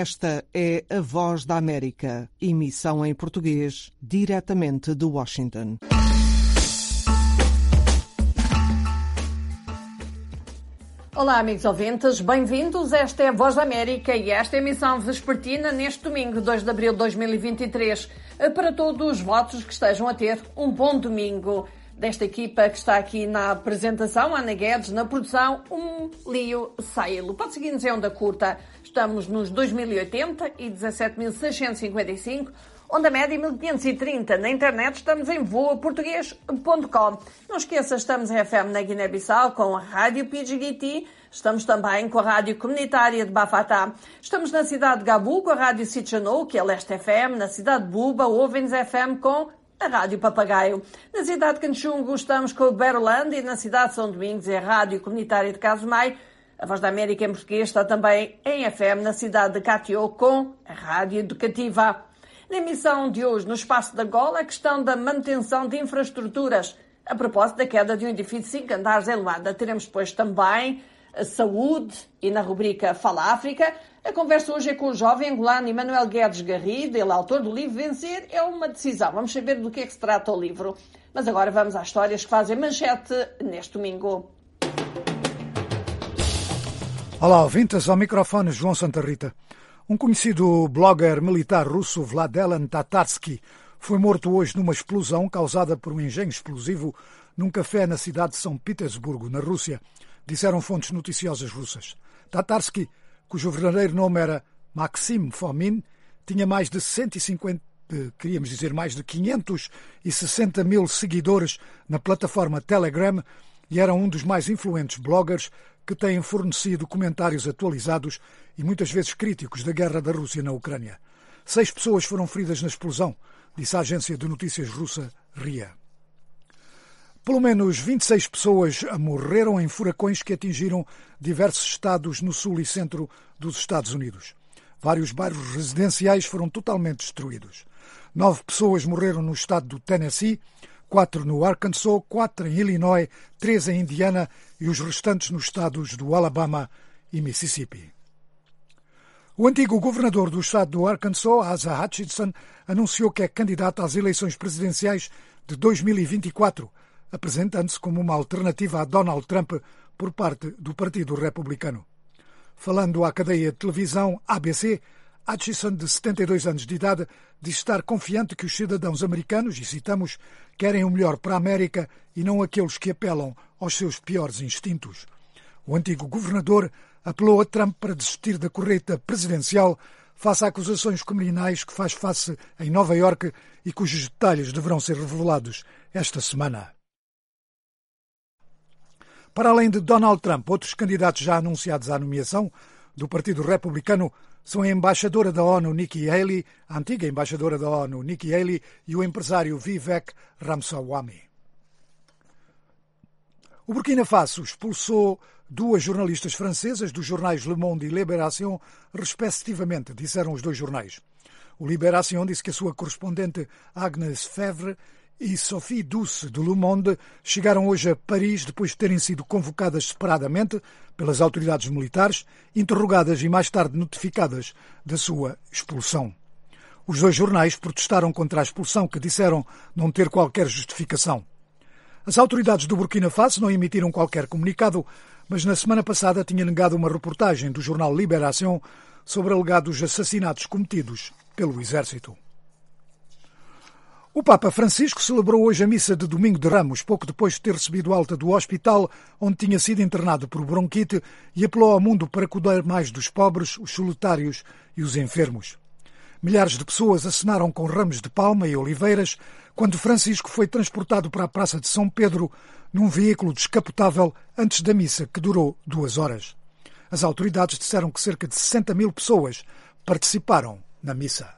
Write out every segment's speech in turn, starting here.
Esta é a Voz da América, emissão em português, diretamente de Washington. Olá, amigos ouvintes, bem-vindos. Esta é a Voz da América e esta é a emissão vespertina neste domingo, 2 de abril de 2023. Para todos os votos que estejam a ter um bom domingo. Desta equipa que está aqui na apresentação, Ana Guedes, na produção, Lío Sailo. Pode seguir-nos em onda curta. Estamos nos 2080 e 17.655, onda média 1530. Na internet estamos em voaportuguês.com. Não esqueça, estamos em FM na Guiné-Bissau com a Rádio PGT. Estamos também com a Rádio Comunitária de Bafatá. Estamos na cidade de Gabu com a Rádio Sitchanou, que é Leste FM. Na cidade de Buba, ouvem-nos FM com a Rádio Papagaio. Na cidade de Canchungo estamos com o Berolândia e na cidade de São Domingos é a Rádio Comunitária de Casumai. A Voz da América em português está também em FM na cidade de Catió com a Rádio Educativa. Na emissão de hoje, no Espaço da Gola, a questão da manutenção de infraestruturas. A propósito da queda de um edifício de 5 andares em Luanda, teremos depois também a saúde e na rubrica Fala África. A conversa hoje é com o jovem angolano Emanuel Guedes Garrido, ele é autor do livro Vencer é uma Decisão. Vamos saber do que é que se trata o livro. Mas agora vamos às histórias que fazem manchete neste domingo. Olá, ouvintes, ao microfone João Santa Rita. Um conhecido blogger militar russo, Vladelan Tatarsky, foi morto hoje numa explosão causada por um engenho explosivo num café na cidade de São Petersburgo, na Rússia, disseram fontes noticiosas russas. Tatarsky, cujo verdadeiro nome era Maxim Fomin, tinha mais de 560 mil seguidores na plataforma Telegram e era um dos mais influentes bloggers que têm fornecido comentários atualizados e muitas vezes críticos da guerra da Rússia na Ucrânia. 6 pessoas foram feridas na explosão, disse a agência de notícias russa RIA. Pelo menos 26 pessoas morreram em furacões que atingiram diversos estados no sul e centro dos Estados Unidos. Vários bairros residenciais foram totalmente destruídos. 9 pessoas morreram no estado do Tennessee, 4 no Arkansas, 4 em Illinois, 3 em Indiana e os restantes nos estados do Alabama e Mississippi. O antigo governador do estado do Arkansas, Asa Hutchinson, anunciou que é candidato às eleições presidenciais de 2024, apresentando-se como uma alternativa a Donald Trump por parte do Partido Republicano. Falando à cadeia de televisão ABC, Hutchinson, de 72 anos de idade, diz estar confiante que os cidadãos americanos, e citamos, querem o melhor para a América e não aqueles que apelam aos seus piores instintos. O antigo governador apelou a Trump para desistir da corrida presidencial face a acusações criminais que faz face em Nova Iorque e cujos detalhes deverão ser revelados esta semana. Para além de Donald Trump, outros candidatos já anunciados à nomeação do Partido Republicano são a embaixadora da ONU Nikki Haley, a antiga embaixadora da ONU Nikki Haley e o empresário Vivek Ramaswamy. O Burkina Faso expulsou 2 jornalistas francesas dos jornais Le Monde e Libération, respectivamente, disseram os 2 jornais. O Libération disse que a sua correspondente Agnès Fevre e Sophie Douce, do Le Monde, chegaram hoje a Paris depois de terem sido convocadas separadamente pelas autoridades militares, interrogadas e mais tarde notificadas da sua expulsão. Os 2 jornais protestaram contra a expulsão, que disseram não ter qualquer justificação. As autoridades do Burkina Faso não emitiram qualquer comunicado, mas na semana passada tinha negado uma reportagem do jornal Libération sobre alegados assassinatos cometidos pelo exército. O Papa Francisco celebrou hoje a missa de Domingo de Ramos, pouco depois de ter recebido alta do hospital onde tinha sido internado por bronquite, e apelou ao mundo para cuidar mais dos pobres, os solitários e os enfermos. Milhares de pessoas acenaram com ramos de palma e oliveiras quando Francisco foi transportado para a Praça de São Pedro num veículo descapotável antes da missa, que durou 2 horas. As autoridades disseram que cerca de 60 mil pessoas participaram na missa.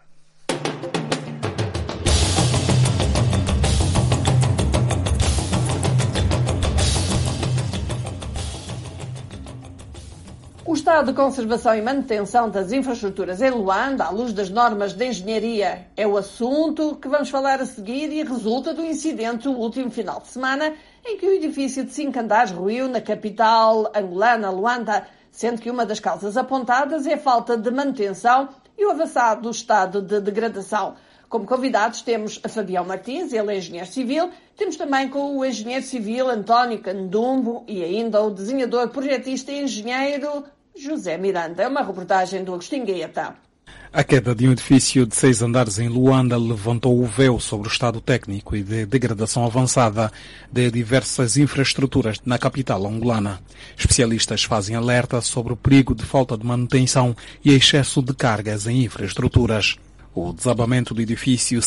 O estado de conservação e manutenção das infraestruturas em Luanda, à luz das normas de engenharia, é o assunto que vamos falar a seguir e resulta do incidente do último final de semana em que o edifício de 5 andares ruiu na capital angolana, Luanda. sendo que uma das causas apontadas é a falta de manutenção e o avançado estado de degradação. Como convidados temos a Fabião Martins, ele é engenheiro civil, temos também com o engenheiro civil António Candumbo e ainda o desenhador, projetista e engenheiro José Miranda. É uma reportagem do Agostinho Gaeta. A queda de um edifício de 6 andares em Luanda levantou o véu sobre o estado técnico e de degradação avançada de diversas infraestruturas na capital angolana. Especialistas fazem alerta sobre o perigo de falta de manutenção e excesso de cargas em infraestruturas. O desabamento do edifício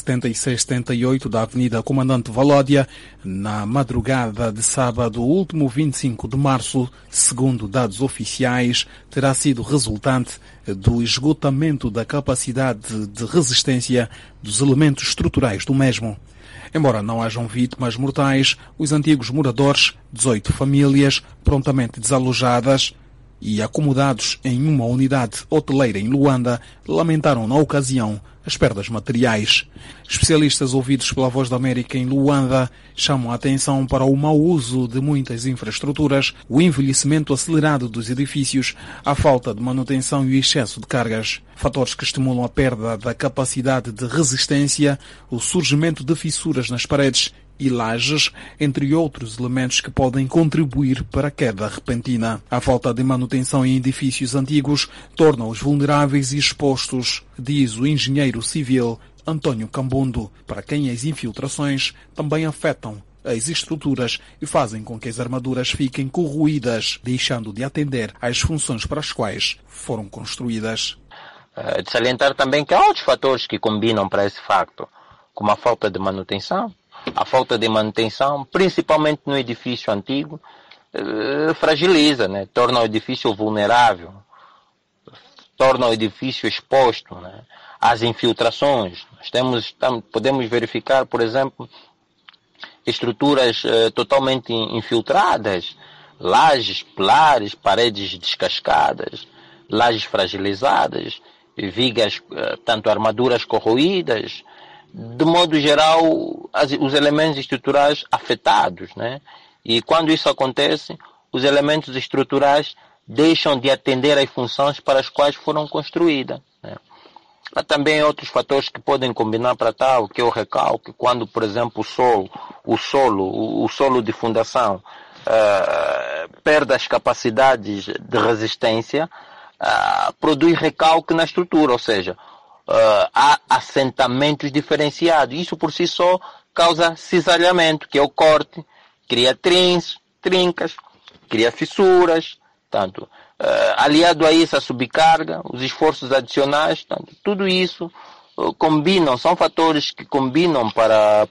7678 da Avenida Comandante Valódia, na madrugada de sábado, último 25 de março, segundo dados oficiais, terá sido resultante do esgotamento da capacidade de resistência dos elementos estruturais do mesmo. Embora não hajam vítimas mortais, os antigos moradores, 18 famílias, prontamente desalojadas e acomodados em uma unidade hoteleira em Luanda, lamentaram na ocasião as perdas materiais. Especialistas ouvidos pela Voz da América em Luanda chamam a atenção para o mau uso de muitas infraestruturas, o envelhecimento acelerado dos edifícios, a falta de manutenção e o excesso de cargas. Fatores que estimulam a perda da capacidade de resistência, o surgimento de fissuras nas paredes e lajes, entre outros elementos que podem contribuir para a queda repentina. A falta de manutenção em edifícios antigos torna-os vulneráveis e expostos, diz o engenheiro civil António Cambundo, para quem as infiltrações também afetam as estruturas e fazem com que as armaduras fiquem corroídas, deixando de atender às funções para as quais foram construídas. De salientar também que há outros fatores que combinam para esse facto, como a falta de manutenção. A falta de manutenção, principalmente no edifício antigo, fragiliza, né? Torna o edifício vulnerável, torna o edifício exposto, né? Às infiltrações. Podemos verificar, por exemplo, estruturas totalmente infiltradas, lajes, pilares, paredes descascadas, lajes fragilizadas, vigas, tanto armaduras corroídas, de modo geral, os elementos estruturais afetados, né? E quando isso acontece, os elementos estruturais deixam de atender às funções para as quais foram construídas, né? Há também outros fatores que podem combinar para tal, que é o recalque, quando, por exemplo, o solo de fundação perde as capacidades de resistência, produz recalque na estrutura, ou seja, há assentamentos diferenciados. Isso por si só causa cisalhamento, que é o corte, cria trincas, cria fissuras, tanto aliado a isso a subcarga, os esforços adicionais, tanto, tudo isso combinam, são fatores que combinam para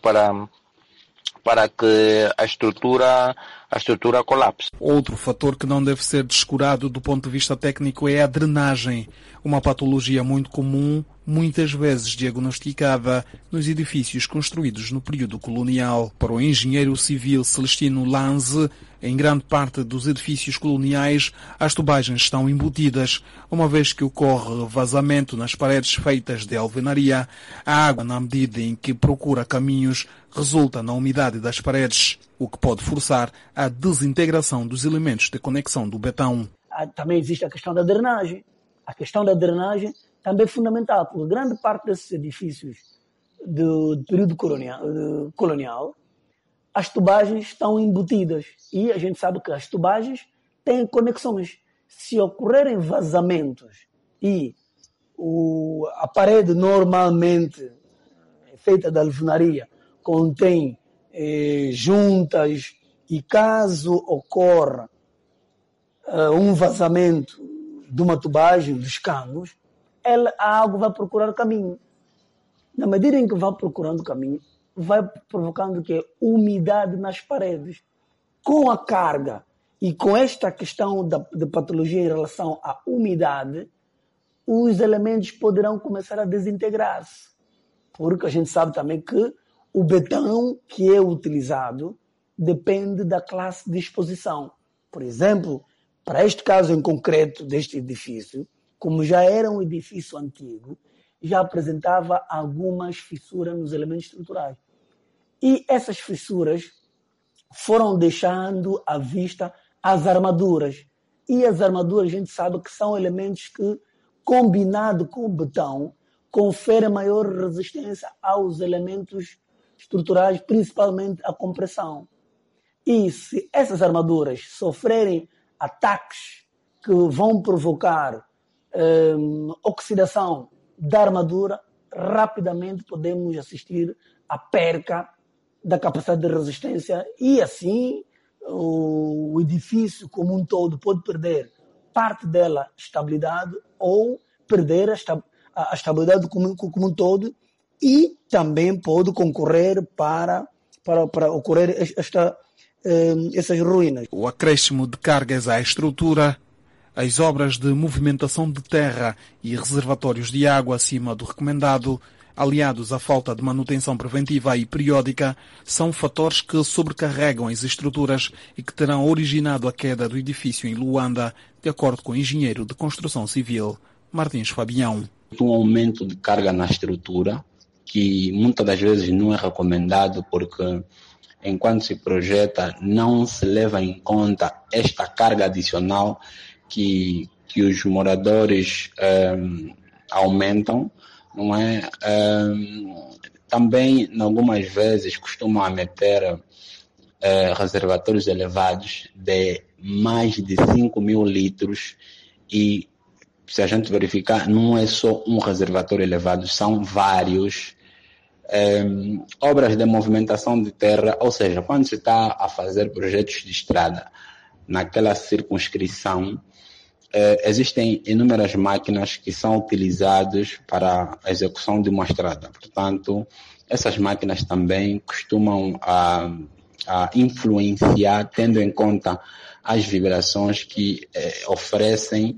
que a estrutura colapse. Outro fator que não deve ser descurado do ponto de vista técnico é a drenagem, uma patologia muito comum, muitas vezes diagnosticada nos edifícios construídos no período colonial. Para o engenheiro civil Celestino Lanze, em grande parte dos edifícios coloniais, as tubagens estão embutidas, uma vez que ocorre vazamento nas paredes feitas de alvenaria. A água, na medida em que procura caminhos, resulta na umidade das paredes, o que pode forçar a desintegração dos elementos de conexão do betão. Também existe a questão da drenagem. A questão da drenagem também é fundamental, porque grande parte desses edifícios do período colonial, as tubagens estão embutidas. E a gente sabe que as tubagens têm conexões. Se ocorrerem vazamentos e a parede normalmente feita de alvenaria contém juntas e caso ocorra um vazamento de uma tubagem, dos canos, a água vai procurar caminho. Na medida em que vai procurando caminho, vai provocando que umidade nas paredes. Com a carga e com esta questão de patologia em relação à umidade, os elementos poderão começar a desintegrar-se. Porque a gente sabe também que o betão que é utilizado depende da classe de exposição. Por exemplo, para este caso em concreto deste edifício, como já era um edifício antigo, já apresentava algumas fissuras nos elementos estruturais. E essas fissuras foram deixando à vista as armaduras. E as armaduras, a gente sabe que são elementos que, combinado com o betão, conferem maior resistência aos elementos estruturais, principalmente à compressão. E se essas armaduras sofrerem ataques que vão provocar oxidação da armadura, rapidamente podemos assistir à perca da capacidade de resistência e assim o edifício como um todo pode perder parte dela estabilidade ou perder a estabilidade como um todo e também pode concorrer para ocorrer essas ruínas. O acréscimo de cargas à estrutura, as obras de movimentação de terra e reservatórios de água acima do recomendado, aliados à falta de manutenção preventiva e periódica, são fatores que sobrecarregam as estruturas e que terão originado a queda do edifício em Luanda, de acordo com o engenheiro de construção civil, Martins Fabião. Um aumento de carga na estrutura, que muitas das vezes não é recomendado porque, enquanto se projeta, não se leva em conta esta carga adicional que os moradores aumentam, não é? Também, algumas vezes, costumam meter reservatórios elevados de mais de 5.000 litros e, se a gente verificar, não é só um reservatório elevado, são vários. Obras de movimentação de terra, ou seja, quando se está a fazer projetos de estrada naquela circunscrição, existem inúmeras máquinas que são utilizadas para a execução de uma estrada. Portanto, essas máquinas também costumam a influenciar, tendo em conta as vibrações que oferecem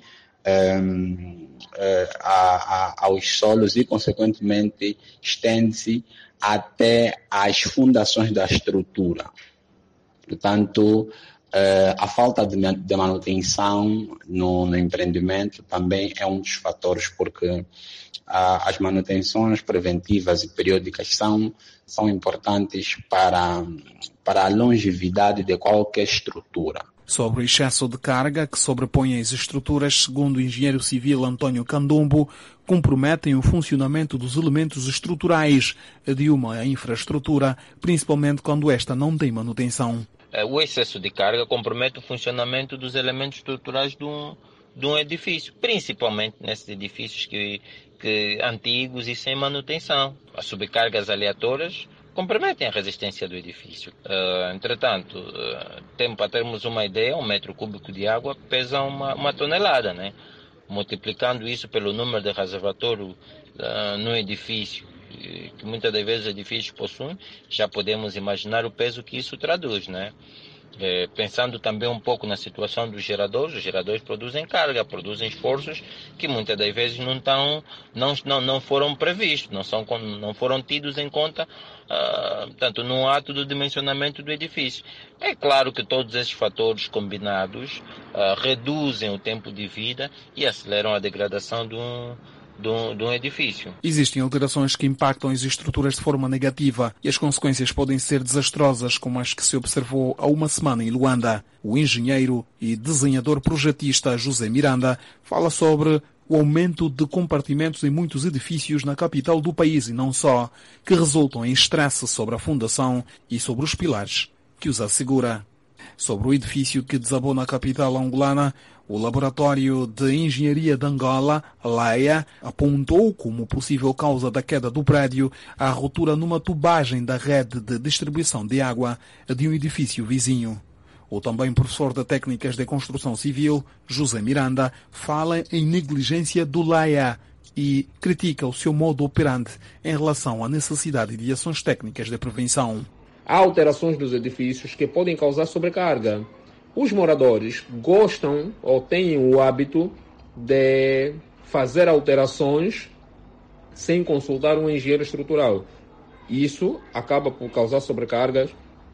aos solos e, consequentemente, estende-se até as fundações da estrutura. Portanto, a falta de manutenção no empreendimento também é um dos fatores, porque as manutenções preventivas e periódicas são importantes para a longevidade de qualquer estrutura. Sobre o excesso de carga que sobrepõe as estruturas, segundo o engenheiro civil António Candombo, comprometem o funcionamento dos elementos estruturais de uma infraestrutura, principalmente quando esta não tem manutenção. O excesso de carga compromete o funcionamento dos elementos estruturais de um edifício, principalmente nesses edifícios que antigos e sem manutenção. As subcargas aleatórias comprometem a resistência do edifício. Entretanto, para termos uma ideia, 1 metro cúbico de água pesa uma tonelada, né? Multiplicando isso pelo número de reservatório no edifício, que muitas das vezes os edifícios possuem, já podemos imaginar o peso que isso traduz, né? Pensando também um pouco na situação dos geradores, os geradores produzem carga, produzem esforços que muitas das vezes não foram previstos, não foram tidos em conta, tanto no ato do dimensionamento do edifício. É claro que todos esses fatores combinados reduzem o tempo de vida e aceleram a degradação de um edifício. Existem alterações que impactam as estruturas de forma negativa e as consequências podem ser desastrosas, como as que se observou há uma semana em Luanda. O engenheiro e desenhador projetista José Miranda fala sobre o aumento de compartimentos em muitos edifícios na capital do país e não só, que resultam em estresse sobre a fundação e sobre os pilares que os assegura. Sobre o edifício que desabou na capital angolana, o Laboratório de Engenharia de Angola, LAEA, apontou como possível causa da queda do prédio a ruptura numa tubagem da rede de distribuição de água de um edifício vizinho. O também professor de Técnicas de Construção Civil, José Miranda, fala em negligência do LAEA e critica o seu modo operante em relação à necessidade de ações técnicas de prevenção. Há alterações dos edifícios que podem causar sobrecarga. Os moradores gostam ou têm o hábito de fazer alterações sem consultar um engenheiro estrutural. Isso acaba por causar sobrecargas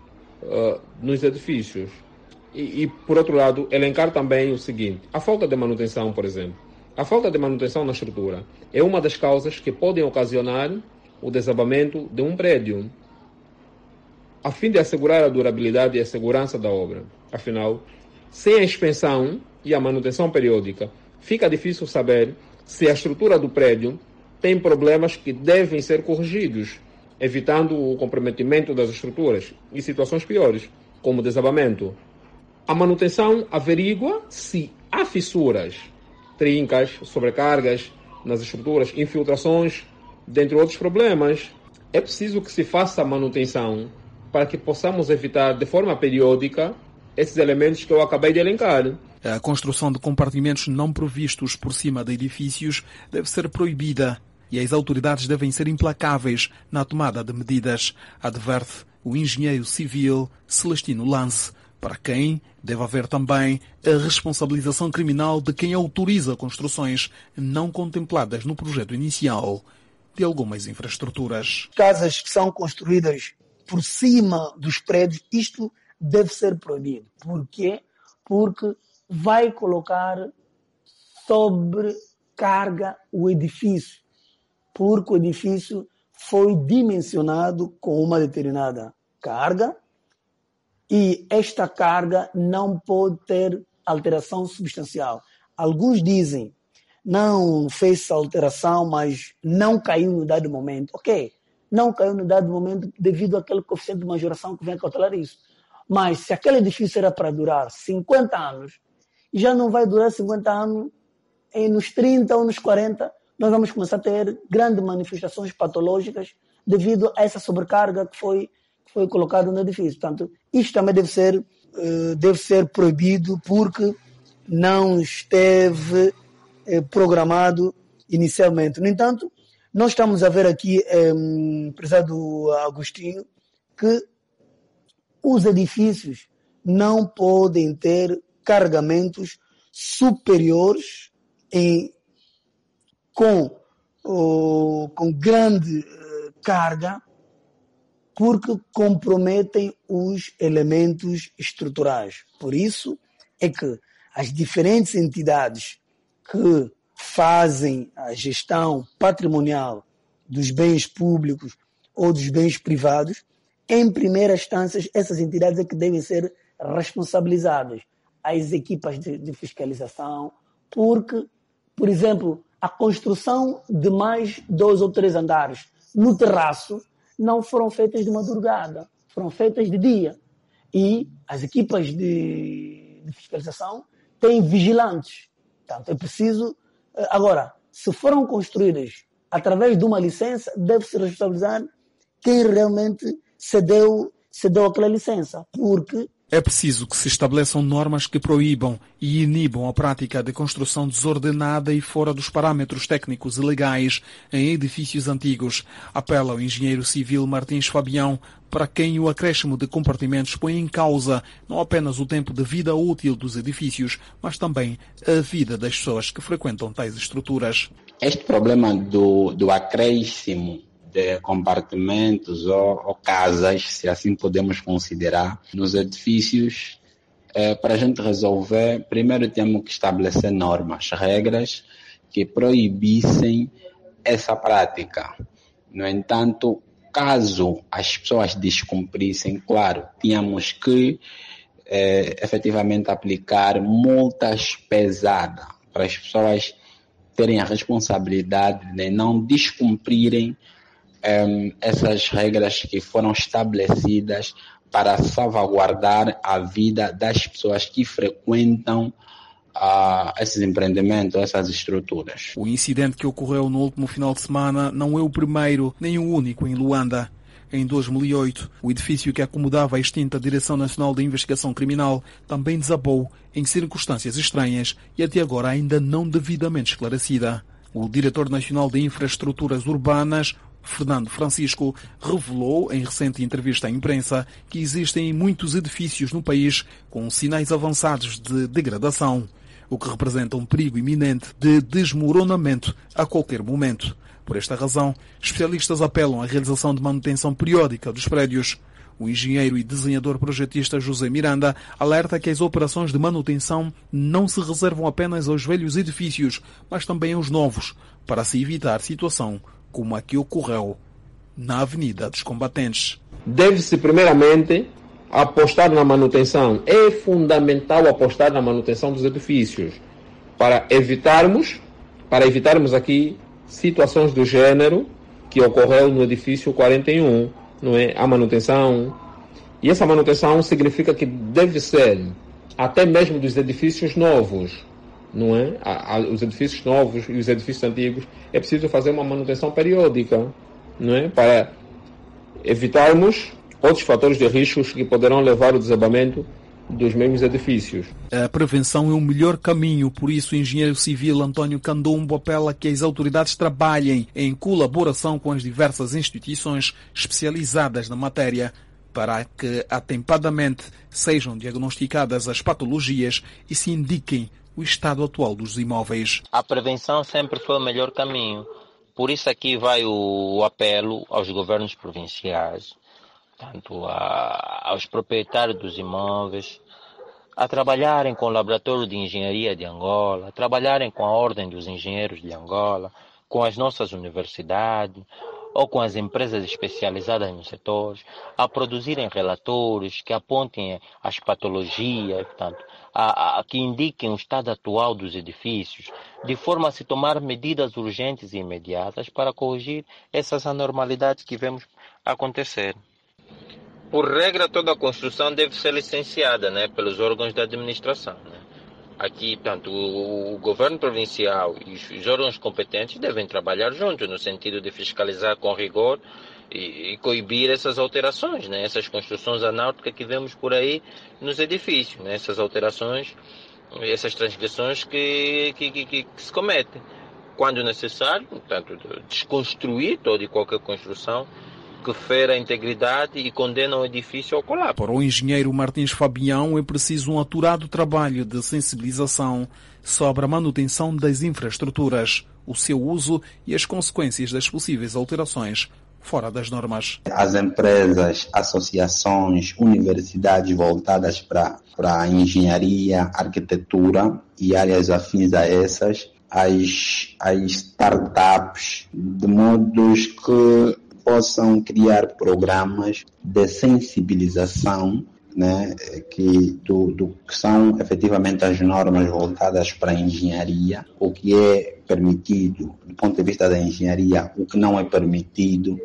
nos edifícios. E, por outro lado, elencar também o seguinte: a falta de manutenção, por exemplo. A falta de manutenção na estrutura é uma das causas que podem ocasionar o desabamento de um prédio, a fim de assegurar a durabilidade e a segurança da obra. Afinal, sem a inspeção e a manutenção periódica, fica difícil saber se a estrutura do prédio tem problemas que devem ser corrigidos, evitando o comprometimento das estruturas e situações piores, como desabamento. A manutenção averigua se há fissuras, trincas, sobrecargas nas estruturas, infiltrações, dentre outros problemas. É preciso que se faça a manutenção para que possamos evitar de forma periódica esses elementos que eu acabei de elencar. A construção de compartimentos não provistos por cima de edifícios deve ser proibida e as autoridades devem ser implacáveis na tomada de medidas, adverte o engenheiro civil Celestino Lance, para quem deve haver também a responsabilização criminal de quem autoriza construções não contempladas no projeto inicial de algumas infraestruturas. Casas que são construídas por cima dos prédios, isto deve ser proibido. Por quê? Porque vai colocar sobrecarga o edifício, porque o edifício foi dimensionado com uma determinada carga e esta carga não pode ter alteração substancial. Alguns dizem, não fez alteração, mas não caiu no dado momento. Ok, não caiu no dado momento devido àquele coeficiente de majoração que vem a cautelar isso. Mas se aquele edifício era para durar 50 anos, já não vai durar 50 anos, nos 30 ou nos 40, nós vamos começar a ter grandes manifestações patológicas devido a essa sobrecarga que foi colocada no edifício. Portanto, isto também deve ser proibido porque não esteve programado inicialmente. No entanto, nós estamos a ver aqui, prezado Agostinho, que os edifícios não podem ter carregamentos superiores com grande carga, porque comprometem os elementos estruturais. Por isso é que as diferentes entidades que fazem a gestão patrimonial dos bens públicos ou dos bens privados, em primeira instância, essas entidades é que devem ser responsabilizadas. As equipas de fiscalização, porque, por exemplo, a construção de mais 2 ou 3 andares no terraço não foram feitas de madrugada, foram feitas de dia. E as equipas de fiscalização têm vigilantes. Portanto, é preciso... Agora, se foram construídas através de uma licença, deve-se responsabilizar quem realmente cedeu aquela licença, porque... É preciso que se estabeleçam normas que proíbam e inibam a prática de construção desordenada e fora dos parâmetros técnicos e legais em edifícios antigos, apela o engenheiro civil Martins Fabião, para quem o acréscimo de compartimentos põe em causa não apenas o tempo de vida útil dos edifícios, mas também a vida das pessoas que frequentam tais estruturas. Este problema do acréscimo de compartimentos ou casas, se assim podemos considerar, nos edifícios, para a gente resolver, primeiro temos que estabelecer normas, regras que proibissem essa prática. No entanto, caso as pessoas descumprissem, claro, tínhamos que efetivamente aplicar multas pesadas para as pessoas terem a responsabilidade de não descumprirem essas regras que foram estabelecidas para salvaguardar a vida das pessoas que frequentam esses empreendimentos, essas estruturas. O incidente que ocorreu no último final de semana não é o primeiro nem o único em Luanda. Em 2008, o edifício que acomodava a extinta Direção Nacional de Investigação Criminal também desabou em circunstâncias estranhas e até agora ainda não devidamente esclarecida. O diretor nacional de Infraestruturas Urbanas, Fernando Francisco, revelou em recente entrevista à imprensa que existem muitos edifícios no país com sinais avançados de degradação, o que representa um perigo iminente de desmoronamento a qualquer momento. Por esta razão, especialistas apelam à realização de manutenção periódica dos prédios. O engenheiro e desenhador projetista José Miranda alerta que as operações de manutenção não se reservam apenas aos velhos edifícios, mas também aos novos, para se evitar situação como a que ocorreu na Avenida dos Combatentes. Deve-se primeiramente apostar na manutenção. É fundamental apostar na manutenção dos edifícios para evitarmos aqui situações do gênero que ocorreu no edifício 41, não é? A manutenção. E essa manutenção significa que deve ser até mesmo dos edifícios novos, não é? Os edifícios novos e os edifícios antigos é preciso fazer uma manutenção periódica, não é? Para evitarmos outros fatores de riscos que poderão levar ao desabamento dos mesmos edifícios. A prevenção é o melhor caminho, por isso o engenheiro civil António Candombo apela que as autoridades trabalhem em colaboração com as diversas instituições especializadas na matéria para que atempadamente sejam diagnosticadas as patologias e se indiquem o estado atual dos imóveis. A prevenção sempre foi o melhor caminho. Por isso aqui vai o apelo aos governos provinciais, tanto aos proprietários dos imóveis, a trabalharem com o Laboratório de Engenharia de Angola, a trabalharem com a Ordem dos Engenheiros de Angola, com as nossas universidades ou com as empresas especializadas nos setores, a produzirem relatórios que apontem as patologias, portanto, que indiquem o estado atual dos edifícios, de forma a se tomar medidas urgentes e imediatas para corrigir essas anormalidades que vemos acontecer. Por regra, toda a construção deve ser licenciada, né, pelos órgãos da administração. Né? Aqui, portanto, o governo provincial e os órgãos competentes devem trabalhar juntos, no sentido de fiscalizar com rigor e coibir essas alterações, né? Essas construções anáuticas que vemos por aí nos edifícios, né? Essas alterações, essas transgressões que se cometem. Quando necessário, portanto, desconstruir toda e qualquer construção que fere a integridade e condena o edifício ao colapso. Para o engenheiro Martins Fabião, é preciso um aturado trabalho de sensibilização sobre a manutenção das infraestruturas, o seu uso e as consequências das possíveis alterações fora das normas. As empresas, associações, universidades voltadas para a engenharia, arquitetura e áreas afins a essas, as startups, de modos que possam criar programas de sensibilização, né, do que são efetivamente as normas voltadas para a engenharia, o que é permitido do ponto de vista da engenharia, o que não é permitido,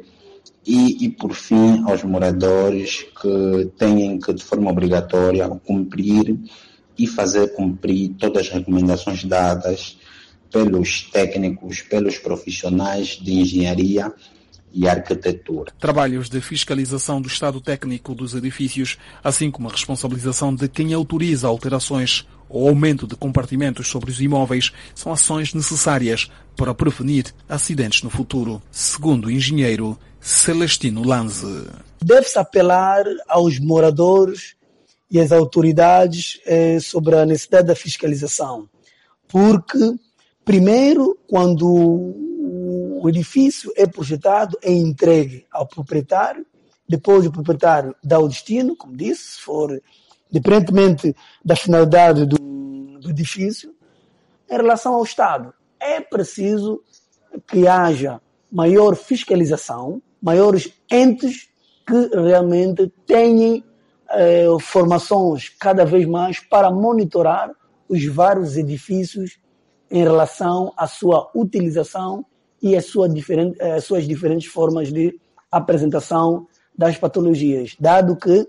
e por fim aos moradores que têm que de forma obrigatória cumprir e fazer cumprir todas as recomendações dadas pelos técnicos, pelos profissionais de engenharia e arquitetura. Trabalhos de fiscalização do estado técnico dos edifícios, assim como a responsabilização de quem autoriza alterações ou aumento de compartimentos sobre os imóveis, são ações necessárias para prevenir acidentes no futuro, segundo o engenheiro Celestino Lanze. Deve-se apelar aos moradores e às autoridades sobre a necessidade da fiscalização, porque, primeiro, quando o edifício é projetado, é entregue ao proprietário, depois o proprietário dá o destino, como disse, se for independentemente da finalidade do edifício, em relação ao Estado. É preciso que haja maior fiscalização, maiores entes que realmente tenham formações cada vez mais para monitorar os vários edifícios em relação à sua utilização e as suas diferentes formas de apresentação das patologias, dado que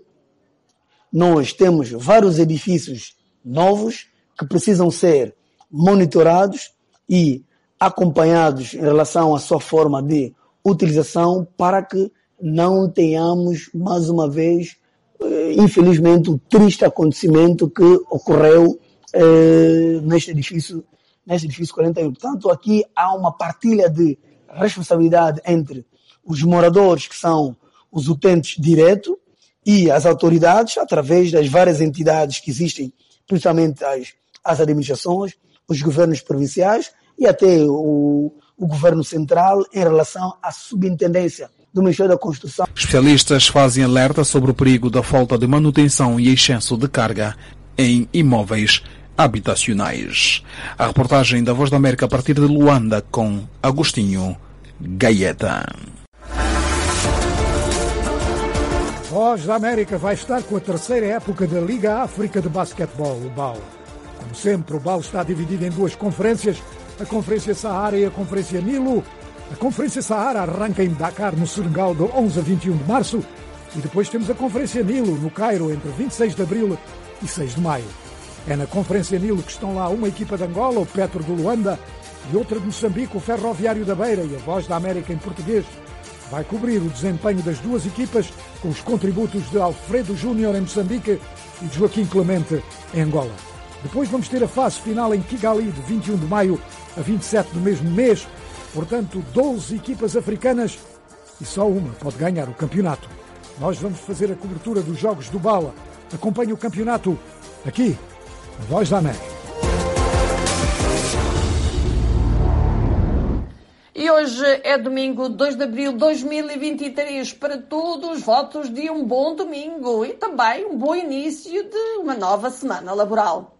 nós temos vários edifícios novos que precisam ser monitorados e acompanhados em relação à sua forma de utilização para que não tenhamos, mais uma vez, infelizmente, o triste acontecimento que ocorreu neste edifício 41. Portanto, aqui há uma partilha de responsabilidade entre os moradores, que são os utentes diretos, e as autoridades, através das várias entidades que existem, principalmente as administrações, os governos provinciais e até o governo central em relação à subintendência do Ministério da Construção. Especialistas fazem alerta sobre o perigo da falta de manutenção e excesso de carga em imóveis habitacionais. A reportagem da Voz da América a partir de Luanda com Agostinho Gaeta. Voz da América vai estar com a terceira época da Liga África de Basquetebol, o BAL. Como sempre, o BAL está dividido em duas conferências, a Conferência Saara e a Conferência Nilo. A Conferência Saara arranca em Dakar, no Senegal, de 11 a 21 de março, e depois temos a Conferência Nilo, no Cairo, entre 26 de abril e 6 de maio. É na Conferência Nilo que estão lá uma equipa de Angola, o Petro do Luanda, e outra de Moçambique, o Ferroviário da Beira, e a Voz da América em português vai cobrir o desempenho das duas equipas com os contributos de Alfredo Júnior em Moçambique e de Joaquim Clemente em Angola. Depois vamos ter a fase final em Kigali, de 21 de maio a 27 do mesmo mês. Portanto, 12 equipas africanas e só uma pode ganhar o campeonato. Nós vamos fazer a cobertura dos Jogos do BAL. Acompanhe o campeonato aqui, na Voz da América. E hoje é domingo, 2 de abril de 2023. Para todos, votos de um bom domingo e também um bom início de uma nova semana laboral.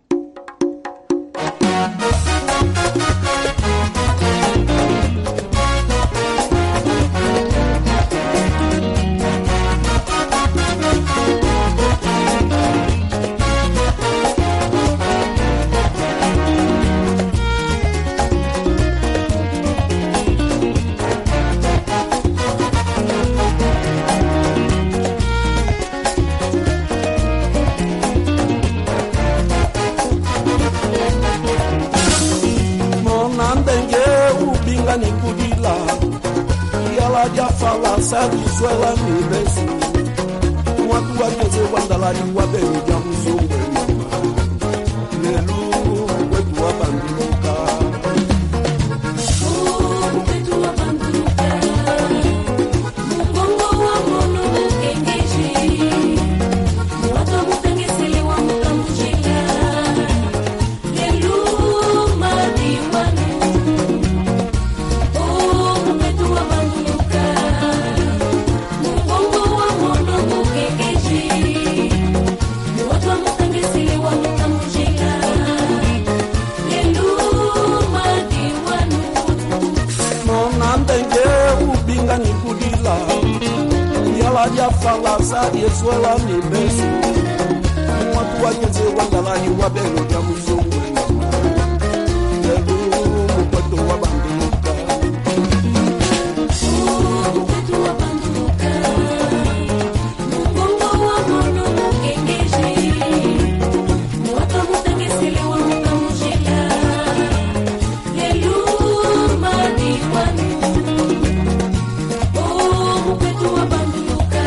Sabe suela mi besi watu wakeze wandalali wabeni jamuzungu lelu wetu wabanduka wetu wabanduka mungongo wa mono kengeji watu mutengezele wa mutamujila lelu madiwanu wetu wabanduka ya fala sabe suela mi beso watu wakeze wandalani wabelo ya muzungu lelu mkwetu wabanduka mkwetu wabanduka mungongo wa mono mukengeji watu mutengesele wa mukamujila lelu madiwanu mkwetu wabanduka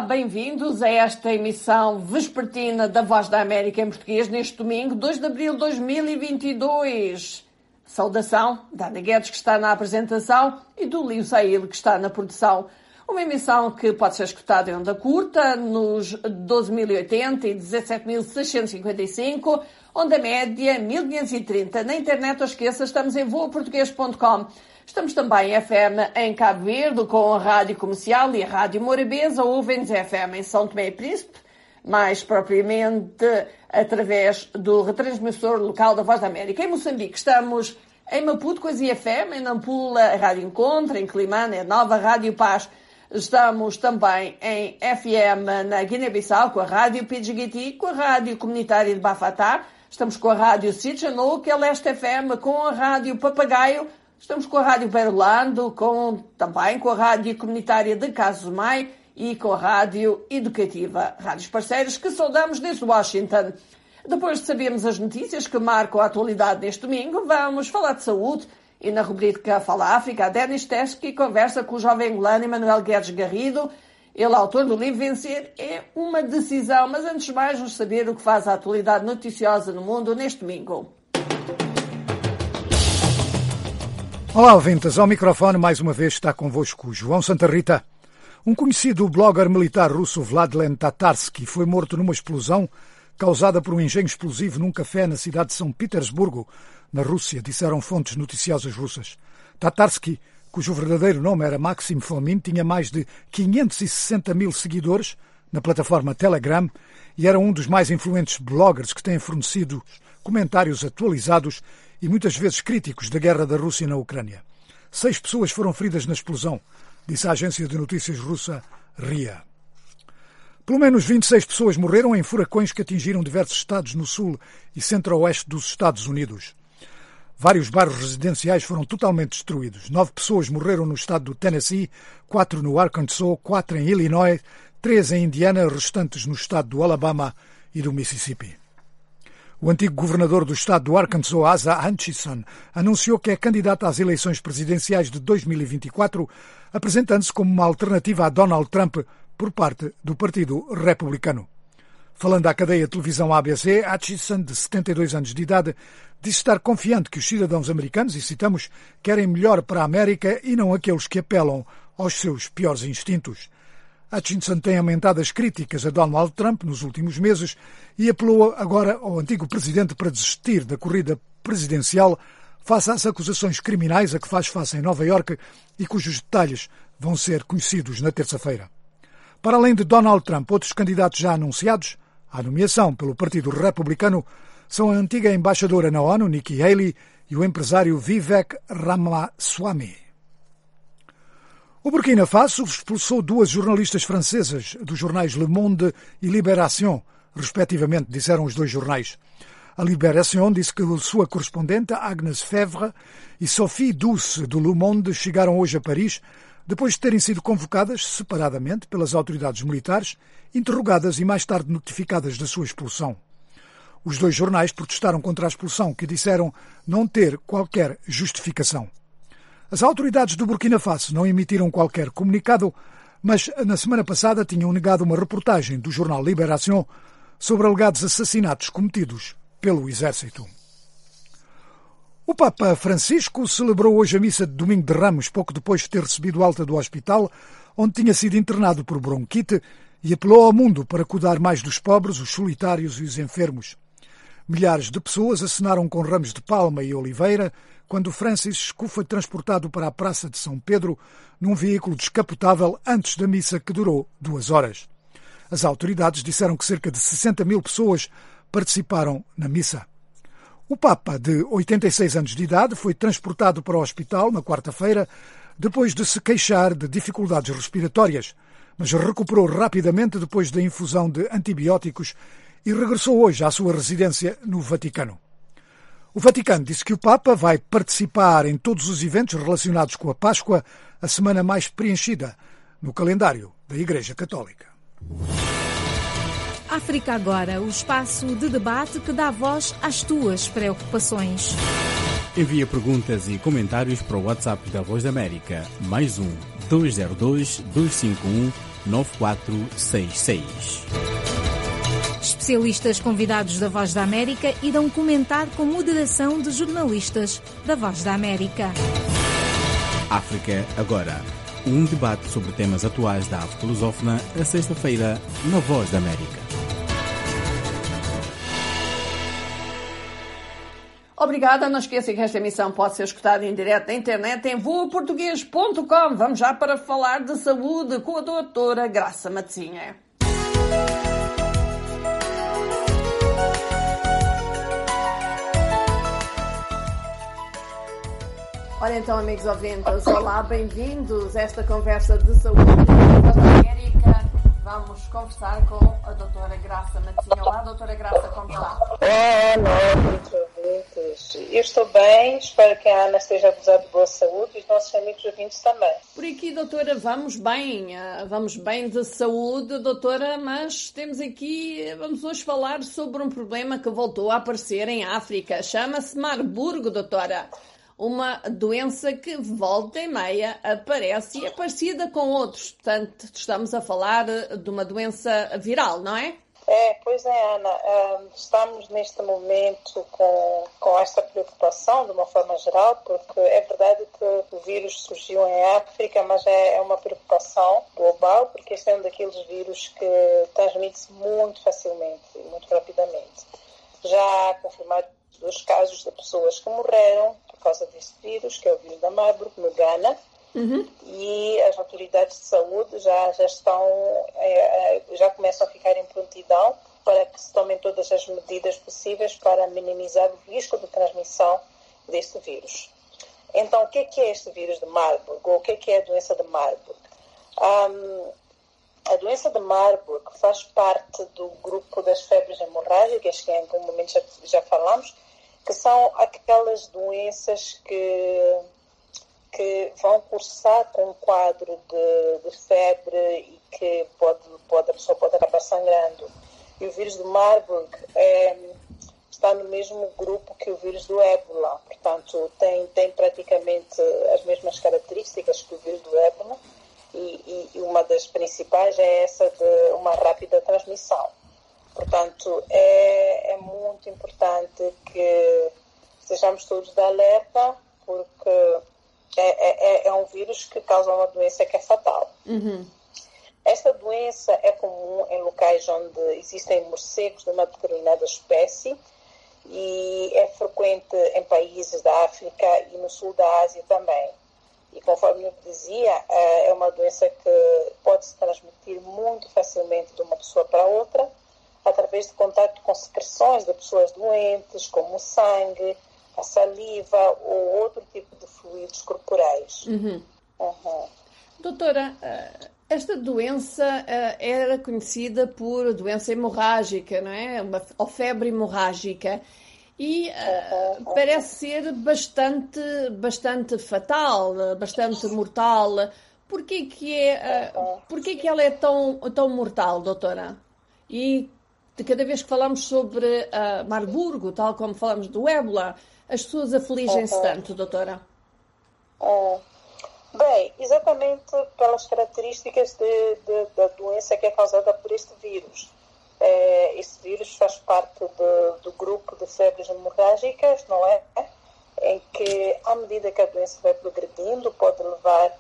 bem-vindos a esta emissão vespertina da Voz da América em português neste domingo, 2 de abril de 2022. Saudação da Ana Guedes, que está na apresentação, e do Lio Saíl, que está na produção. Uma emissão que pode ser escutada em onda curta, nos 12.080 e 17.655, onda média 1.530. Na internet, não esqueça, estamos em voaportuguês.com. Estamos também em FM em Cabo Verde, com a Rádio Comercial e a Rádio Morabeza, ouvem-nos FM em São Tomé e Príncipe, mais propriamente através do retransmissor local da Voz da América. Em Moçambique estamos em Maputo com a ZFM, em Nampula a Rádio Encontro, em Climane a Nova Rádio Paz. Estamos também em FM na Guiné-Bissau com a Rádio Pidjigiti, com a Rádio Comunitária de Bafatá. Estamos com a Rádio Sitjano, que é Leste FM, com a Rádio Papagaio. Estamos com a Rádio Berlando, também com a Rádio Comunitária de Casumai e com a Rádio Educativa. Rádios parceiros que saudamos desde Washington. Depois de sabermos as notícias que marcam a atualidade neste domingo, vamos falar de saúde e na rubrica Fala África, a Denis Teski conversa com o jovem angolano Emanuel Guedes Garrido. Ele, autor do livro Vencer é uma decisão. Mas antes de mais, vamos saber o que faz a atualidade noticiosa no mundo neste domingo. Olá, ouvintes. Ao microfone, mais uma vez, está convosco João Santa Rita. Um conhecido blogger militar russo, Vladlen Tatarsky, foi morto numa explosão causada por um engenho explosivo num café na cidade de São Petersburgo, na Rússia, disseram fontes noticiosas russas. Tatarsky, cujo verdadeiro nome era Maxim Fomin, tinha mais de 560 mil seguidores na plataforma Telegram e era um dos mais influentes bloggers que têm fornecido comentários atualizados e muitas vezes críticos da guerra da Rússia na Ucrânia. 6 pessoas foram feridas na explosão, disse a agência de notícias russa RIA. Pelo menos 26 pessoas morreram em furacões que atingiram diversos estados no sul e centro-oeste dos Estados Unidos. Vários bairros residenciais foram totalmente destruídos. 9 pessoas morreram no estado do Tennessee, 4 no Arkansas, 4 em Illinois, 3 em Indiana, restantes no estado do Alabama e do Mississippi. O antigo governador do estado do Arkansas, Asa Hutchinson, anunciou que é candidato às eleições presidenciais de 2024, apresentando-se como uma alternativa a Donald Trump por parte do Partido Republicano. Falando à cadeia de televisão ABC, Hutchinson, de 72 anos de idade, disse estar confiante que os cidadãos americanos, e citamos, querem melhor para a América e não aqueles que apelam aos seus piores instintos. Hutchinson tem aumentado as críticas a Donald Trump nos últimos meses e apelou agora ao antigo presidente para desistir da corrida presidencial face às acusações criminais a que faz face em Nova Iorque e cujos detalhes vão ser conhecidos na terça-feira. Para além de Donald Trump, outros candidatos já anunciados à nomeação pelo Partido Republicano são a antiga embaixadora na ONU, Nikki Haley, e o empresário Vivek Ramaswamy. O Burkina Faso expulsou 2 jornalistas francesas dos jornais Le Monde e Libération, respectivamente, disseram os 2 jornais. A Libération disse que a sua correspondente, Agnès Fèvre, e Sophie Douce, do Le Monde, chegaram hoje a Paris, depois de terem sido convocadas separadamente pelas autoridades militares, interrogadas e mais tarde notificadas da sua expulsão. Os 2 jornais protestaram contra a expulsão, que disseram não ter qualquer justificação. As autoridades do Burkina Faso não emitiram qualquer comunicado, mas na semana passada tinham negado uma reportagem do jornal Libération sobre alegados assassinatos cometidos pelo exército. O Papa Francisco celebrou hoje a missa de Domingo de Ramos, pouco depois de ter recebido alta do hospital, onde tinha sido internado por bronquite, e apelou ao mundo para cuidar mais dos pobres, os solitários e os enfermos. Milhares de pessoas acenaram com ramos de palma e oliveira quando Francisco foi transportado para a Praça de São Pedro num veículo descapotável antes da missa, que durou 2 horas. As autoridades disseram que cerca de 60 mil pessoas participaram na missa. O Papa, de 86 anos de idade, foi transportado para o hospital na quarta-feira depois de se queixar de dificuldades respiratórias, mas recuperou rapidamente depois da infusão de antibióticos e regressou hoje à sua residência no Vaticano. O Vaticano disse que o Papa vai participar em todos os eventos relacionados com a Páscoa, a semana mais preenchida no calendário da Igreja Católica. África Agora, o espaço de debate que dá voz às tuas preocupações. Envia perguntas e comentários para o WhatsApp da Voz da América, +1 202 251 9466. Especialistas convidados da Voz da América irão comentar com moderação de jornalistas da Voz da América. África Agora. Um debate sobre temas atuais da África lusófona, a sexta-feira, na Voz da América. Obrigada. Não esqueça que esta emissão pode ser escutada em direto na internet em voaportugues.com. Vamos já para falar de saúde com a doutora Graça Matezinha. Ora então, amigos ouvintes, olá, bem-vindos a esta conversa de saúde da América. Vamos conversar com a doutora Graça Matezinha. Olá, doutora Graça, como está? Olá, amigos ouvintes. Eu estou bem, espero que a Ana esteja a gozar de boa saúde e os nossos amigos ouvintes também. Por aqui, doutora, vamos bem de saúde, doutora, mas vamos hoje falar sobre um problema que voltou a aparecer em África. Chama-se Marburgo, doutora. Uma doença que volta e meia aparece e é parecida com outros. Portanto, estamos a falar de uma doença viral, não é? Pois é, Ana. Estamos neste momento com esta preocupação, de uma forma geral, porque é verdade que o vírus surgiu em África, mas é uma preocupação global, porque este é um daqueles vírus que transmite-se muito facilmente e muito rapidamente. Já há confirmados 2 casos de pessoas que morreram por causa deste vírus, que é o vírus da Marburg, no Ghana. E as autoridades de saúde já começam a ficar em prontidão para que se tomem todas as medidas possíveis para minimizar o risco de transmissão deste vírus. Então, o que é este vírus de Marburg? Ou o que é a doença de Marburg? A doença de Marburg faz parte do grupo das febres hemorrágicas, que em algum momento já falamos, que são aquelas doenças que vão cursar com um quadro de febre e que a pessoa pode acabar sangrando. E o vírus de Marburg está no mesmo grupo que o vírus do ébola, portanto tem praticamente as mesmas características que o vírus do ébola e uma das principais é essa de uma rápida transmissão. Portanto, é muito importante que sejamos todos de alerta, porque é um vírus que causa uma doença que é fatal. Esta doença é comum em locais onde existem morcegos de uma determinada espécie e é frequente em países da África e no sul da Ásia também. E conforme eu dizia, é uma doença que pode se transmitir muito facilmente de uma pessoa para outra, através de contato com secreções de pessoas doentes, como o sangue, a saliva ou outro tipo de fluidos corporais. Doutora, esta doença era conhecida por doença hemorrágica, não é? Ou febre hemorrágica. E parece ser bastante fatal, bastante mortal. Porquê que ela é tão mortal, doutora? E de cada vez que falamos sobre Marburgo, tal como falamos do ébola, as pessoas afligem-se tanto, doutora? Bem, exatamente pelas características da doença que é causada por este vírus. Este vírus faz parte do grupo de febres hemorrágicas, não é? Em que, à medida que a doença vai progredindo, pode levar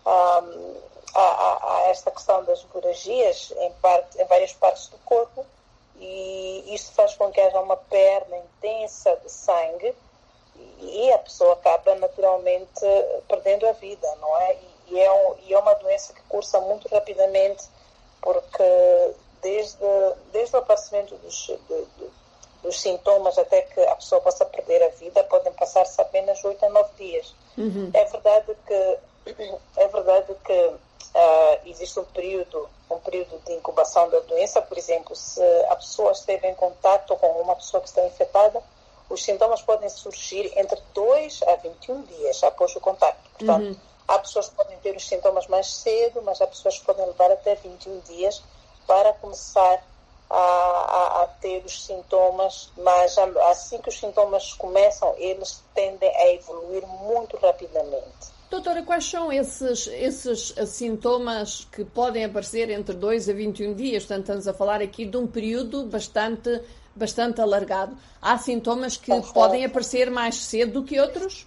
a esta questão das hemorragias em várias partes do corpo, e isto faz com que haja uma perda intensa de sangue e a pessoa acaba naturalmente perdendo a vida, não é? E é uma doença que cursa muito rapidamente, porque desde o aparecimento dos sintomas até que a pessoa possa perder a vida, podem passar-se apenas 8 a 9 dias. É verdade que existe um período de incubação da doença. Por exemplo, se a pessoa esteve em contato com uma pessoa que está infectada, os sintomas podem surgir entre 2 a 21 dias após o contacto. Portanto, há pessoas que podem ter os sintomas mais cedo, mas há pessoas que podem levar até 21 dias para começar a ter os sintomas, mas assim que os sintomas começam, eles tendem a evoluir muito rapidamente. Doutora, quais são esses sintomas que podem aparecer entre 2 a 21 dias? Portanto, estamos a falar aqui de um período bastante alargado. Há sintomas que podem aparecer mais cedo do que outros?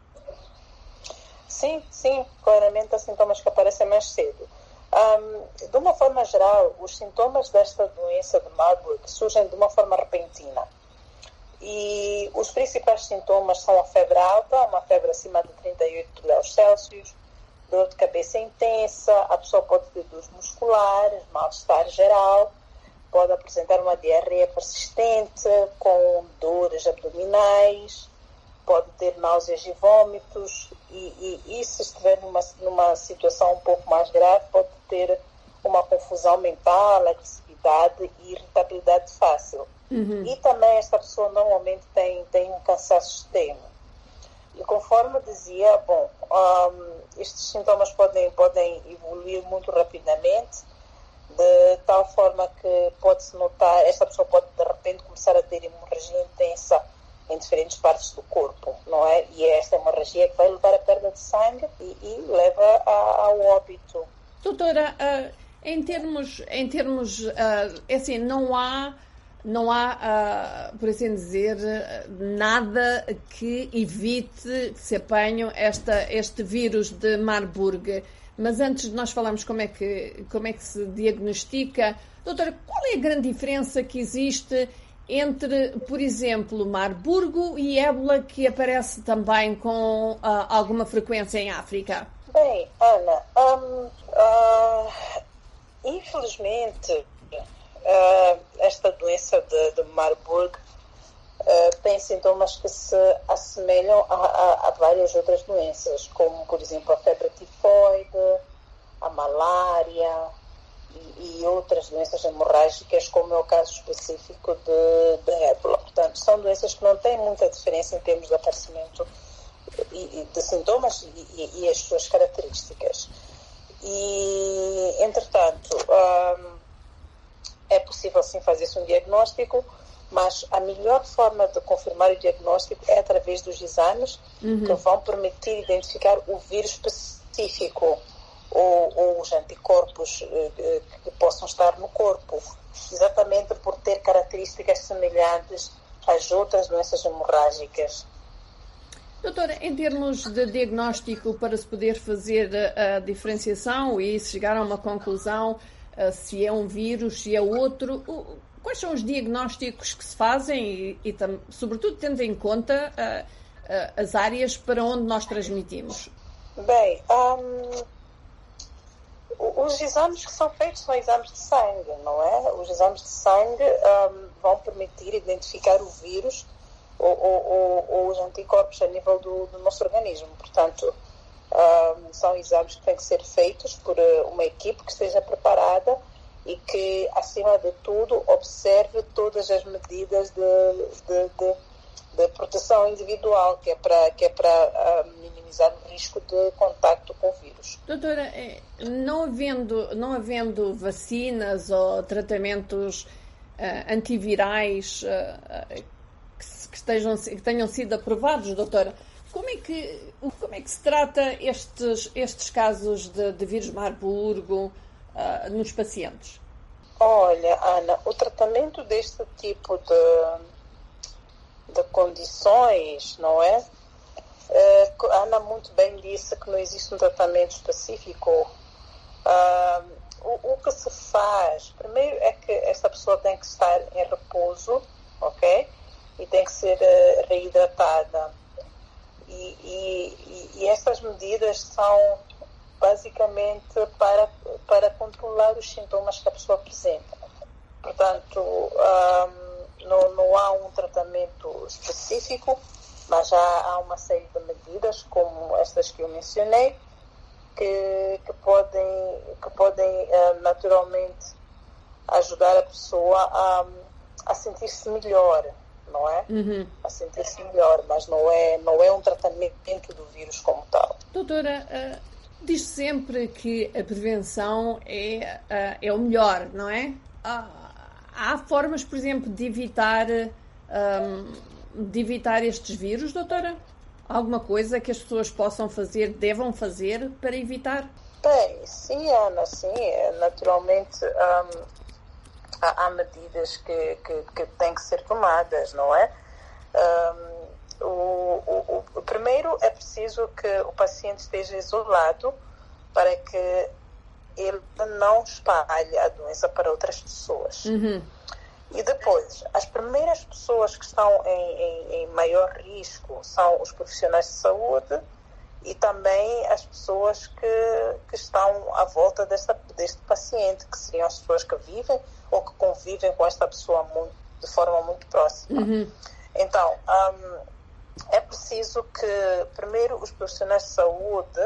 Sim, claramente há sintomas que aparecem mais cedo. De uma forma geral, os sintomas desta doença de Marburg surgem de uma forma repentina. E os principais sintomas são a febre alta, uma febre acima de 38 graus Celsius, dor de cabeça intensa, a pessoa pode ter dores musculares, mal-estar geral, pode apresentar uma diarreia persistente, com dores abdominais, pode ter náuseas e vômitos, e se estiver numa situação um pouco mais grave, pode ter uma confusão mental, agressividade e irritabilidade fácil. E também esta pessoa normalmente tem um cansaço extremo. E conforme dizia, estes sintomas podem evoluir muito rapidamente, de tal forma que pode-se notar, esta pessoa pode de repente começar a ter hemorragia intensa em diferentes partes do corpo, não é? E é esta hemorragia que vai levar à perda de sangue e leva ao óbito. Doutora, em termos assim, não há, por assim dizer, nada que evite que se apanhe este vírus de Marburg. Mas antes de nós falarmos como é que se diagnostica, doutora, qual é a grande diferença que existe entre, por exemplo, Marburgo e ébola, que aparece também com alguma frequência em África? Bem, Ana, infelizmente, esta doença de Marburg tem sintomas que se assemelham a várias outras doenças, como, por exemplo, a febre tifoide, a malária e outras doenças hemorrágicas, como é o caso específico de ébola. Portanto, são doenças que não têm muita diferença em termos de aparecimento de sintomas e as suas características. E, entretanto, é possível sim fazer-se um diagnóstico, mas a melhor forma de confirmar o diagnóstico é através dos exames que vão permitir identificar o vírus específico ou os anticorpos que possam estar no corpo, exatamente por ter características semelhantes às outras doenças hemorrágicas. Doutora, em termos de diagnóstico, para se poder fazer a diferenciação e se chegar a uma conclusão se é um vírus, se é outro, quais são os diagnósticos que se fazem e sobretudo, tendo em conta as áreas para onde nós transmitimos? Bem, os exames que são feitos são exames de sangue, não é? Os exames de sangue vão permitir identificar o vírus ou os anticorpos a nível do nosso organismo. Portanto, são exames que têm que ser feitos por uma equipe que esteja preparada e que, acima de tudo, observe todas as medidas de proteção individual, que é para minimizar o risco de contacto com o vírus. Doutora, não havendo vacinas ou tratamentos antivirais que tenham sido aprovados, doutora, como é que se trata estes casos de vírus Marburgo nos pacientes? Olha, Ana, o tratamento deste tipo de condições, não é? A Ana muito bem disse que não existe um tratamento específico. O que se faz, primeiro é que esta pessoa tem que estar em repouso, ok? E tem que ser reidratada. E essas medidas são basicamente para controlar os sintomas que a pessoa apresenta. Portanto, não há um tratamento específico, mas já há uma série de medidas, como estas que eu mencionei, que podem naturalmente ajudar a pessoa a sentir-se melhor, não é? A sentir-se melhor, mas não é um tratamento do vírus como tal. Doutora, diz sempre que a prevenção é o melhor, não é? Há formas, por exemplo, de evitar estes vírus, doutora? alguma coisa que as pessoas possam fazer, devam fazer para evitar? Bem, sim, Ana, sim. Naturalmente há medidas que têm que ser tomadas, não é? O primeiro é preciso que o paciente esteja isolado para que ele não espalhe a doença para outras pessoas. E depois, as primeiras pessoas que estão em maior risco são os profissionais de saúde e também as pessoas que estão à volta deste paciente, que seriam as pessoas que vivem ou que convivem com esta pessoa de forma muito próxima. Então, é preciso que, primeiro, os profissionais de saúde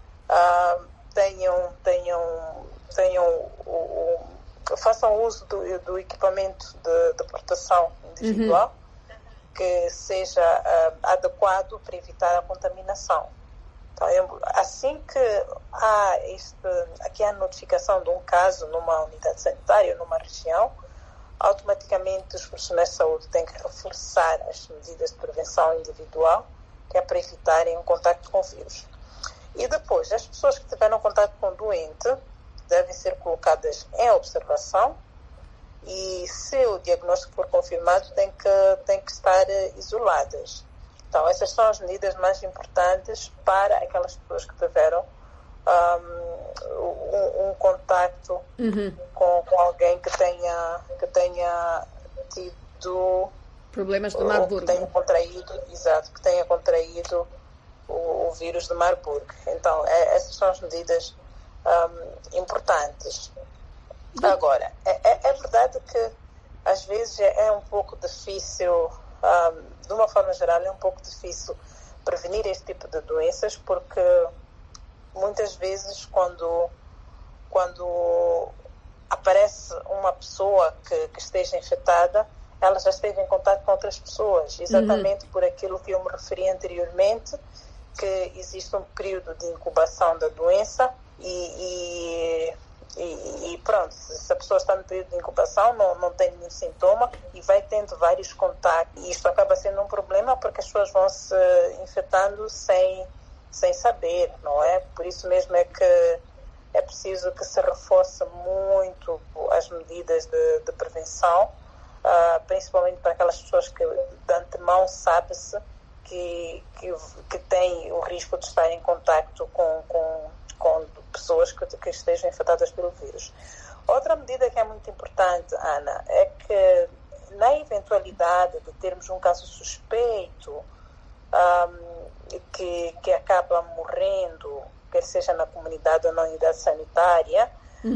façam uso do equipamento de proteção individual que seja adequado para evitar a contaminação. Então, assim que há a notificação de um caso numa unidade sanitária, numa região, automaticamente os profissionais de saúde têm que reforçar as medidas de prevenção individual, que é para evitarem o contacto com o vírus. E depois, as pessoas que tiveram contato com o doente devem ser colocadas em observação e, se o diagnóstico for confirmado, têm que estar isoladas. Então, essas são as medidas mais importantes para aquelas pessoas que tiveram um contacto com alguém que tenha tido problemas de Marburg, que tenha contraído o vírus de Marburg. Então, essas são as medidas importantes. Agora, é verdade que às vezes é um pouco difícil, de uma forma geral, é um pouco difícil prevenir este tipo de doenças, porque muitas vezes quando aparece uma pessoa que esteja infectada, ela já esteve em contato com outras pessoas, exatamente por aquilo que eu me referi anteriormente, que existe um período de incubação da doença e pronto, se a pessoa está no período de incubação, não tem nenhum sintoma e vai tendo vários contactos. E isto acaba sendo um problema porque as pessoas vão se infectando sem saber, não é? Por isso mesmo é que é preciso que se reforce muito as medidas de prevenção, principalmente para aquelas pessoas que de antemão sabe-se que têm o risco de estar em contacto com pessoas que estejam infectadas pelo vírus. Outra medida que é muito importante, Ana, é que na eventualidade de termos um caso suspeito que acaba morrendo, quer seja na comunidade ou na unidade sanitária,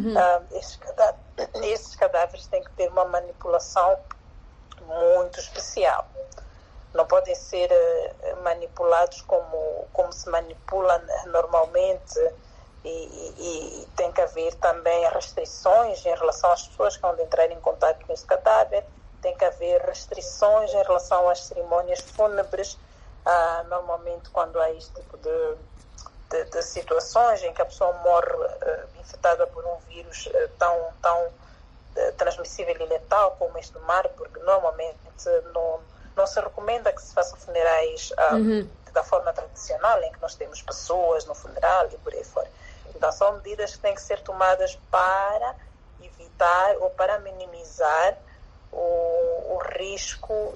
esses cadáveres têm que ter uma manipulação muito especial. Não podem ser manipulados como se manipula normalmente e tem que haver também restrições em relação às pessoas que vão entrar em contato com esse cadáver, tem que haver restrições em relação às cerimônias fúnebres, normalmente quando há este tipo de situações em que a pessoa morre infectada por um vírus tão transmissível e letal como este do Marburg, normalmente não se recomenda que se façam funerais da forma tradicional, em que nós temos pessoas no funeral e por aí fora. Então, são medidas que têm que ser tomadas para evitar ou para minimizar o risco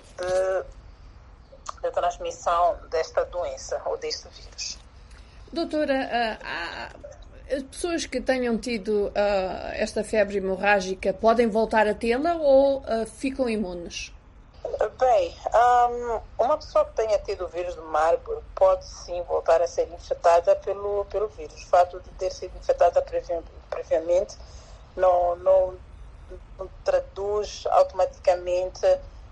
de transmissão desta doença ou deste vírus. Doutora, as pessoas que tenham tido esta febre hemorrágica podem voltar a tê-la ou ficam imunes? Bem, uma pessoa que tenha tido o vírus do Marburg pode sim voltar a ser infectada pelo vírus. O fato de ter sido infectada previamente não traduz automaticamente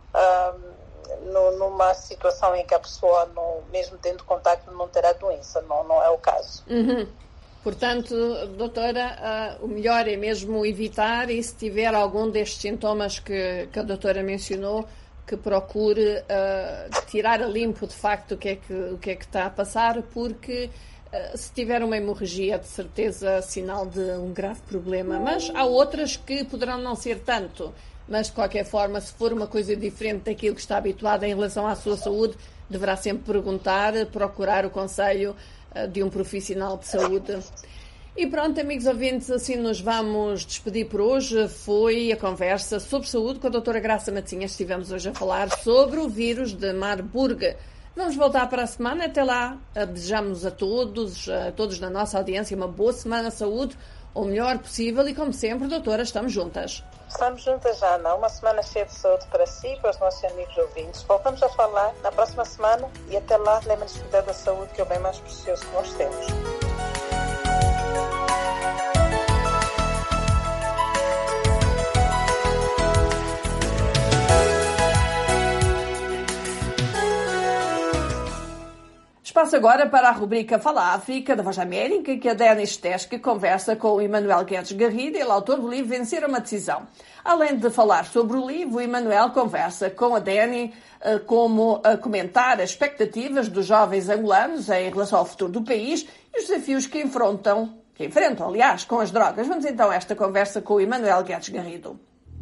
numa situação em que a pessoa, mesmo tendo contato, não terá doença. Não é o caso. Portanto, doutora, o melhor é mesmo evitar, e se tiver algum destes sintomas que a doutora mencionou, que procure tirar a limpo de facto o que é que está a passar, porque se tiver uma hemorragia, de certeza sinal de um grave problema. Mas há outras que poderão não ser tanto. mas de qualquer forma, se for uma coisa diferente daquilo que está habituado em relação à sua saúde, deverá sempre perguntar, procurar o conselho de um profissional de saúde. E pronto, amigos ouvintes, assim nos vamos despedir por hoje. Foi a conversa sobre saúde com a doutora Graça Matosinhas. Estivemos hoje a falar sobre o vírus de Marburg. Vamos voltar para a semana. Até lá, desejamos a todos na nossa audiência uma boa semana de saúde, o melhor possível e, como sempre, doutora, estamos juntas. Estamos juntas, Ana. Uma semana cheia de saúde para si e para os nossos amigos ouvintes. Voltamos a falar na próxima semana e até lá, lembre-se de cuidar da saúde, que é o bem mais precioso que nós temos. Espaço agora para a rubrica Fala África, da Voz da América, que a Denis Tesch conversa com o Emanuel Guedes Garrido, ele autor do livro Vencer uma Decisão. Além de falar sobre o livro, o Emanuel conversa com a Dani como a comentar as expectativas dos jovens angolanos em relação ao futuro do país e os desafios que enfrentam, aliás, com as drogas. Vamos então a esta conversa com o Emanuel Guedes Garrido.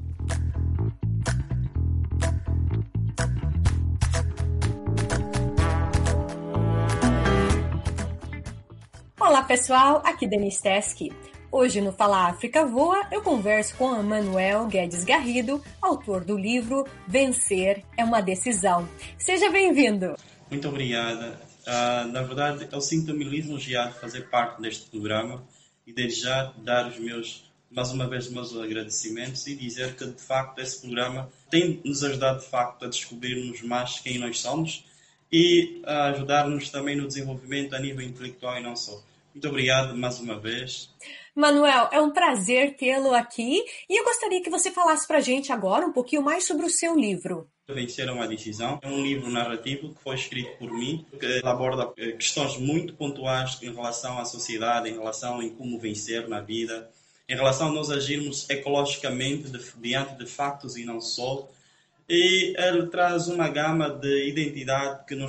Olá pessoal, aqui Denis Tesch. Hoje no Fala África Voa eu converso com Emanuel Guedes Garrido, autor do livro Vencer é uma Decisão. Seja bem-vindo! Muito obrigada. Na verdade, eu sinto-me lisonjeado de fazer parte deste programa e desde já dar mais uma vez, meus agradecimentos e dizer que, de facto, esse programa tem nos ajudado, de facto, a descobrirmos mais quem nós somos e a ajudar-nos também no desenvolvimento a nível intelectual e não só. Muito obrigado mais uma vez. Manuel, é um prazer tê-lo aqui e eu gostaria que você falasse para a gente agora um pouquinho mais sobre o seu livro. Vencer uma Decisão é um livro narrativo que foi escrito por mim, que aborda questões muito pontuais em relação à sociedade, em relação a como vencer na vida, em relação a nós agirmos ecologicamente diante de factos e não só. E ele traz uma gama de identidade que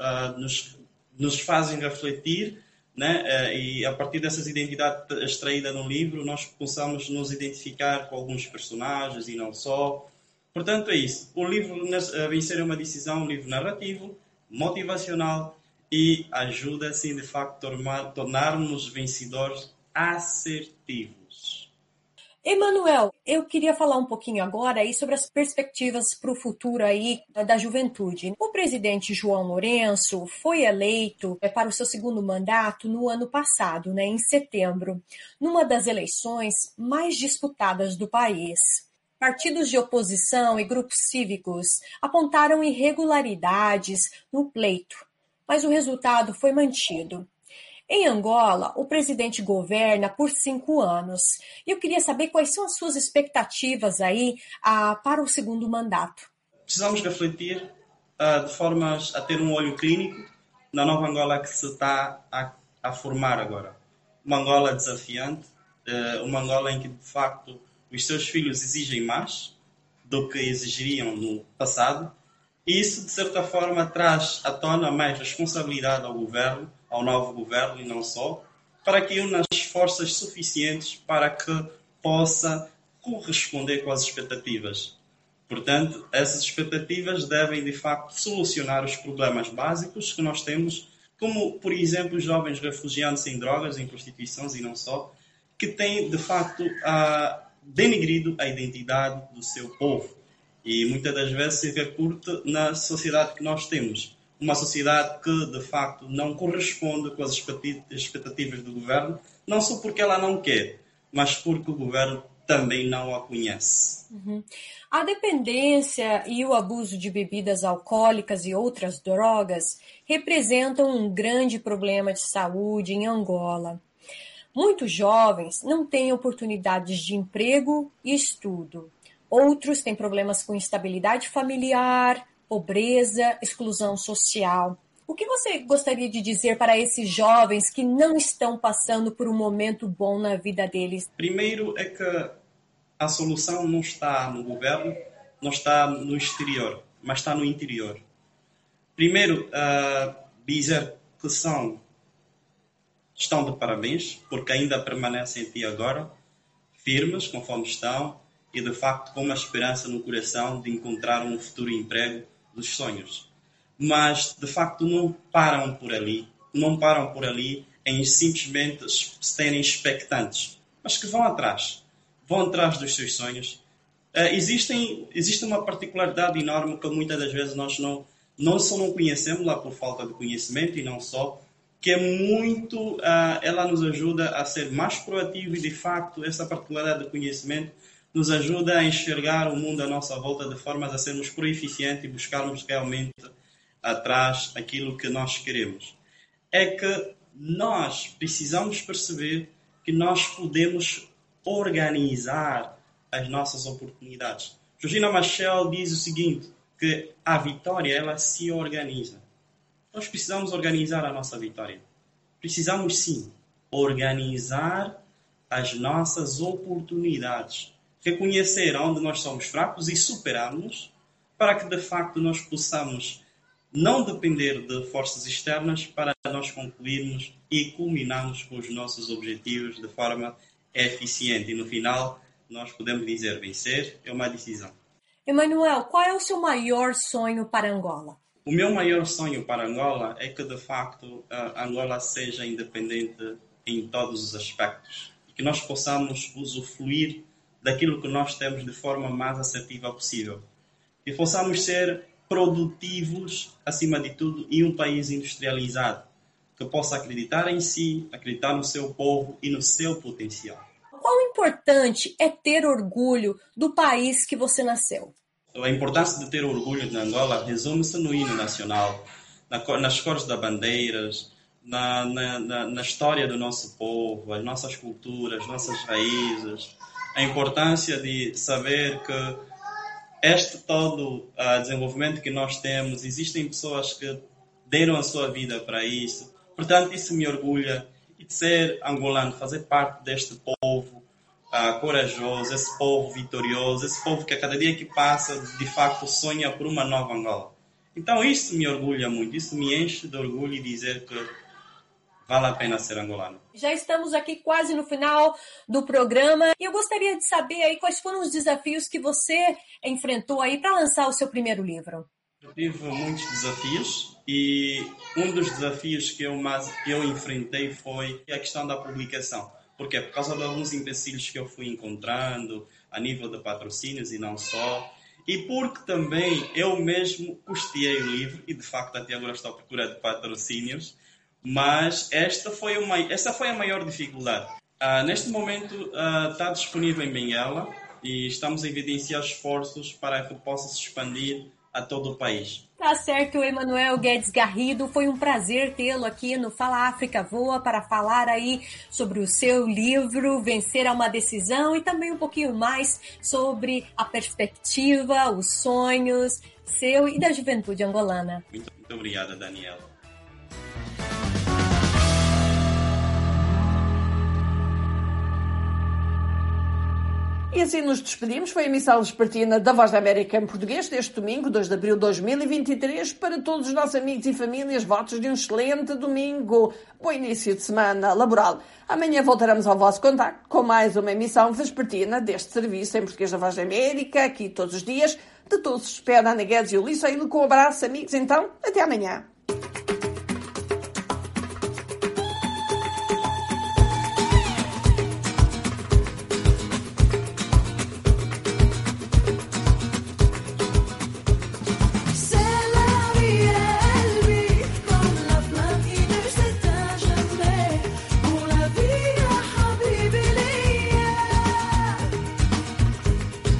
nos fazem refletir, né? E a partir dessas identidades extraídas no livro, nós possamos nos identificar com alguns personagens e não só. Portanto, é isso. O livro Vencer é uma Decisão, um livro narrativo, motivacional e ajuda, assim, de facto, a tornarmos vencedores assertivos. Emanuel, eu queria falar um pouquinho agora aí sobre as perspectivas para o futuro aí da juventude. O presidente João Lourenço foi eleito para o seu segundo mandato no ano passado, em setembro, numa das eleições mais disputadas do país. Partidos de oposição e grupos cívicos apontaram irregularidades no pleito, mas o resultado foi mantido. Em Angola, o presidente governa por 5 anos. E eu queria saber quais são as suas expectativas aí para o segundo mandato. Precisamos refletir de formas a ter um olho clínico na nova Angola que se está a formar agora. Uma Angola desafiante, uma Angola em que, de facto, os seus filhos exigem mais do que exigiriam no passado. E isso, de certa forma, traz à tona mais responsabilidade ao governo, ao novo governo e não só, para que une as forças suficientes para que possa corresponder com as expectativas. Portanto, essas expectativas devem, de facto, solucionar os problemas básicos que nós temos, como, por exemplo, os jovens refugiados em drogas, em prostituições e não só, que têm, de facto, denegrido a identidade do seu povo. E muitas das vezes se recurte na sociedade que nós temos. Uma sociedade que, de facto, não corresponde com as expectativas do governo, não só porque ela não quer, mas porque o governo também não a conhece. A dependência e o abuso de bebidas alcoólicas e outras drogas representam um grande problema de saúde em Angola. Muitos jovens não têm oportunidades de emprego e estudo. Outros têm problemas com instabilidade familiar, pobreza, exclusão social. O que você gostaria de dizer para esses jovens que não estão passando por um momento bom na vida deles? Primeiro é que a solução não está no governo, não está no exterior, mas está no interior. Primeiro, dizer que estão de parabéns, porque ainda permanecem até agora, firmes, conforme estão, e, de facto, com uma esperança no coração de encontrar um futuro emprego dos sonhos. Mas, de facto, não param por ali em simplesmente serem expectantes, mas que vão atrás dos seus sonhos. Existe uma particularidade enorme que muitas das vezes nós não só não conhecemos lá por falta de conhecimento e não só, que é muito, ela nos ajuda a ser mais proativo e, de facto, essa particularidade de conhecimento nos ajuda a enxergar o mundo à nossa volta de forma a sermos proeficientes e buscarmos realmente atrás aquilo que nós queremos. É que nós precisamos perceber que nós podemos organizar as nossas oportunidades. Georgina Machel diz o seguinte, que a vitória, ela se organiza. Nós precisamos organizar a nossa vitória. Precisamos, sim, organizar as nossas oportunidades. Reconhecer onde nós somos fracos e superarmos para que, de facto, nós possamos não depender de forças externas para nós concluirmos e culminarmos com os nossos objetivos de forma eficiente. E, no final, nós podemos dizer vencer é uma decisão. Emanuel, qual é o seu maior sonho para Angola? O meu maior sonho para Angola é que, de facto, a Angola seja independente em todos os aspectos e que nós possamos usufruir daquilo que nós temos de forma mais assertiva possível. Que possamos ser produtivos, acima de tudo, e um país industrializado, que possa acreditar em si, acreditar no seu povo e no seu potencial. Quão importante é ter orgulho do país que você nasceu? A importância de ter orgulho de Angola resume-se no hino nacional, nas cores das bandeiras, na história do nosso povo, as nossas culturas, as nossas raízes. A importância de saber que este todo desenvolvimento que nós temos, existem pessoas que deram a sua vida para isso. Portanto, isso me orgulha. E de ser angolano, fazer parte deste povo corajoso, esse povo vitorioso, esse povo que a cada dia que passa, de facto, sonha por uma nova Angola. Então, isso me orgulha muito, isso me enche de orgulho e dizer que vale a pena ser angolano. Já estamos aqui quase no final do programa e eu gostaria de saber aí quais foram os desafios que você enfrentou aí para lançar o seu primeiro livro. Eu tive muitos desafios e um dos desafios que eu enfrentei foi a questão da publicação. Por quê? Por causa de alguns empecilhos que eu fui encontrando a nível de patrocínios e não só. E porque também eu mesmo custeei o livro e, de facto, até agora estou à procura de patrocínios. Mas essa foi a maior dificuldade. Neste momento está disponível em Benguela e estamos a evidenciar esforços para que possa se expandir a todo o país. Tá certo, Emanuel Guedes Garrido. Foi um prazer tê-lo aqui no Fala África Voa para falar aí sobre o seu livro Vencer é uma Decisão e também um pouquinho mais sobre a perspectiva, os sonhos seu e da juventude angolana. Muito obrigada, Daniela. E assim nos despedimos. Foi a emissão vespertina da Voz da América em português deste domingo, 2 de abril de 2023. Para todos os nossos amigos e famílias, votos de um excelente domingo. Bom início de semana laboral. Amanhã voltaremos ao vosso contacto com mais uma emissão vespertina deste serviço em português da Voz da América, aqui todos os dias. De todos se espera Ana Guedes e Ulisses Ailo com um abraço, amigos. Então, até amanhã.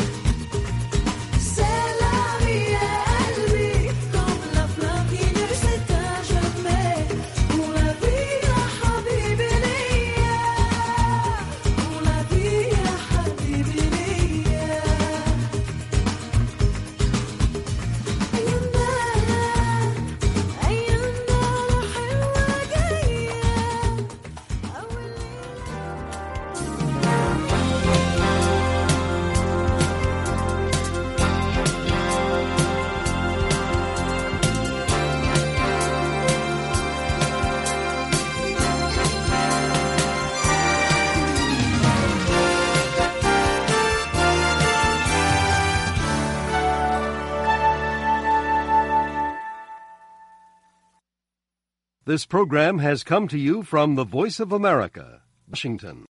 C'est la vie, elle vit comme la flamme qui ne s'éteint This program has come to you from the Voice of America, Washington.